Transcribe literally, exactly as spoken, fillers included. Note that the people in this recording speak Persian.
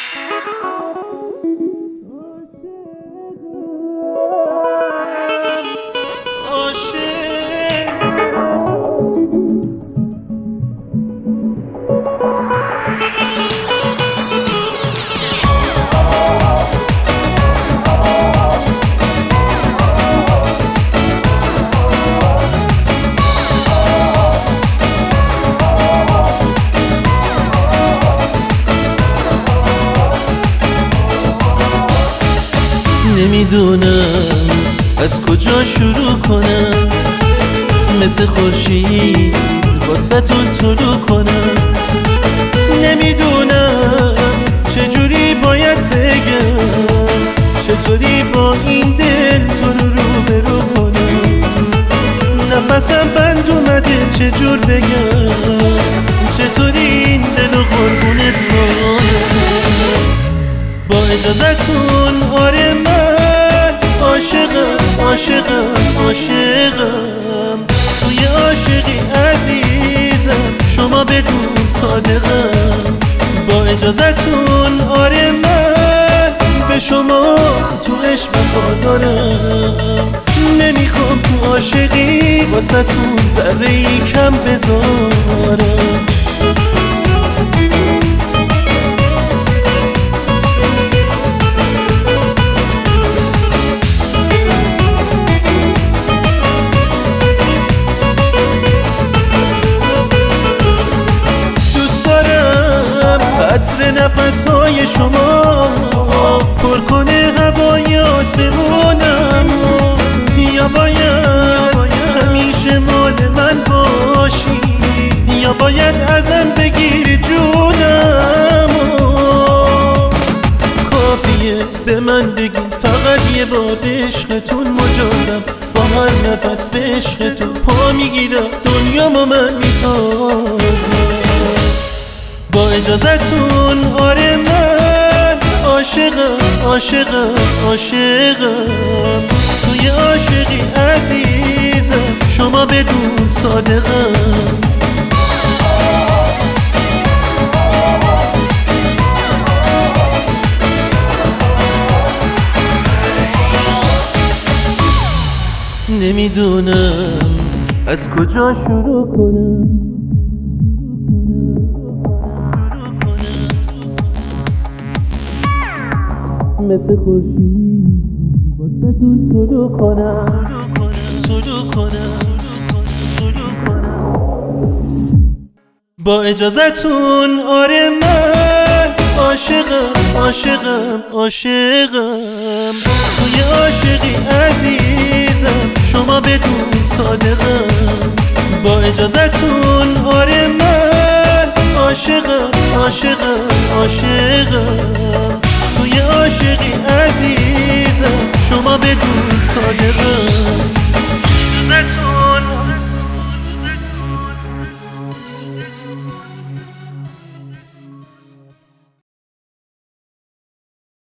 نمیدونم از کجا شروع کنم، مثل خورشید واسه تو طلوع کنم. نمیدونم چجوری باید بگم، چطوری با این دل تو رو روبرو کنم. نفسم بند اومده چجور بگم، چطوری این دل و قربونت کنم. با اجازتون آره من عاشقم عاشقم عاشقم، توی عاشقی عزیزم شما بدون صادقم. با اجازتون آره من به شما تو عشق وفادارم. نمیخوام تو عاشقی واسه تون ذره‌ای کم بذارم. عطر نفس‌های شما پر کنه هوای آسمونم. یا باید همیشه مال من باشی، یا باید ازم بگیری جونم. کافیه به من بگین فقط یه بار عشقتون مجازم. با هر نفس به عشق تو پا میگیرم، دنیامو من میسازم. با اجازتون آره من عاشقم عاشقم عاشقم، توی عاشقی عزیزم شما بدون صادقم. نمیدونم از کجا شروع کنم، مثل خورشید واسه تون طلوع کنم طلوع کنم طلوع کنم. با اجازتون آره من عاشقم عاشقم عاشقم، توی عاشقی عزیزم شما بدون صادقم. با اجازتون آره من عاشقم عاشقم عاشقم،